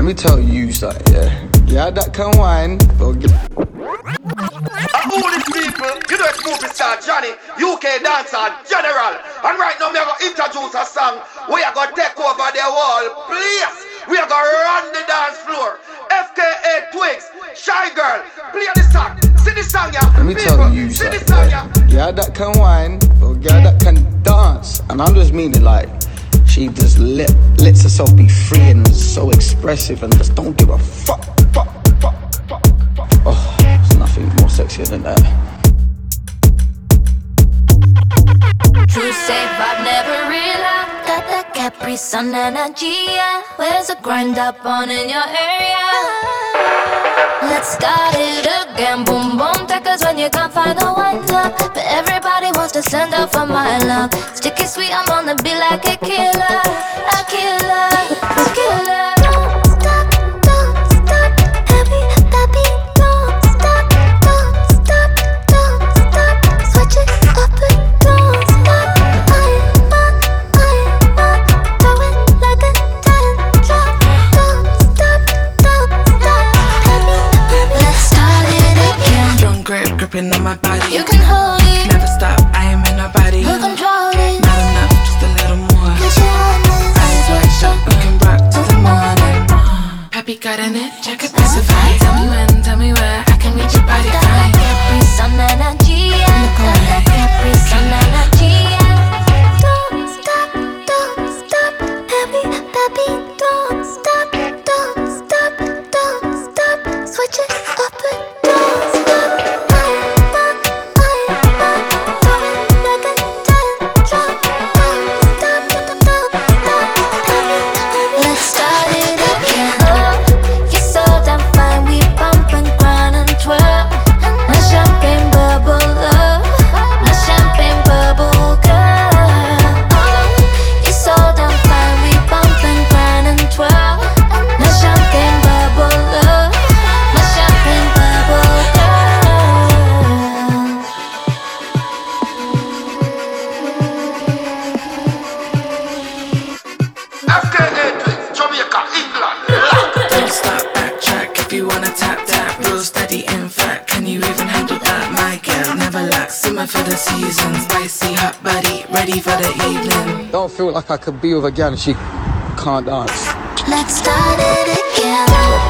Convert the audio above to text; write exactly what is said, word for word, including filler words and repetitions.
me tell you something, yeah. Yeah, that can wine. Okay. All these people, you know it's movie star Johnny, U K dancer general. And right now, me are going to introduce a song. We are going to take over the whole place. We are going to run the dance floor. F K A Twigs, Shy Girl, play the song. See the song, yeah. Let me people, tell you see the something, song, yeah. yeah. Yeah, that can wine. Or yeah, that can dance. And I'm just meaning like, she just let, lets herself be free and so expressive and just don't give a fuck, fuck, fuck, fuck, fuck. Oh, there's nothing more sexier than that. True safe, I've never realized. Got that Capri Sun energy, yeah. Where's the grind up on in your area? Let's start it again, boom boom. Take us when you can't find the one love. But everybody wants to stand up for my love. Sticky sweet, I'm on the beat like a killer. A killer, a killer. Don't stop, don't stop. Heavy, baby, don't stop. Don't stop, don't stop. Switch it up and don't stop. I am on, I am on. Throw it like a ten drop. Don't stop, don't stop. Heavy, baby, let's start it again. Strong grip, gripping on my body. You can hold it, never stop, I am in nobody. you control it. Not enough, just a little more. Get your honest, Eyes wide shut, we can rock till the morning. Pappy got an itch, I could specify. Tell me when, tell me where, I can reach your body got fine. that Capri Sun energy, yeah. Got that Capri Sun energy, yeah. Don't stop, don't stop, heavy, baby, don't stop, don't stop, don't stop. Switch it up and don't stop. I am on, I am on. Throw it like a ten drop. Don't stop, don't stop, heavy, heavy. Let's start it again. Oh, you're so damn fine, we bump and grind and twirl. My champagne bubble love, my champagne bubble girl. Oh, you're so damn fine, we bump and grind and twirl. My champagne bubble love, my champagne bubble girl. F K A Twigs, Jamaica, England. Don't stop, backtrack if you wanna tap that. Real steady, in fact, can you even handle that? My girl, never lack, simmer for the season. Spicy, hot body, ready for the evening. Don't feel like I could be with a girl and she can't dance. Let's start it again.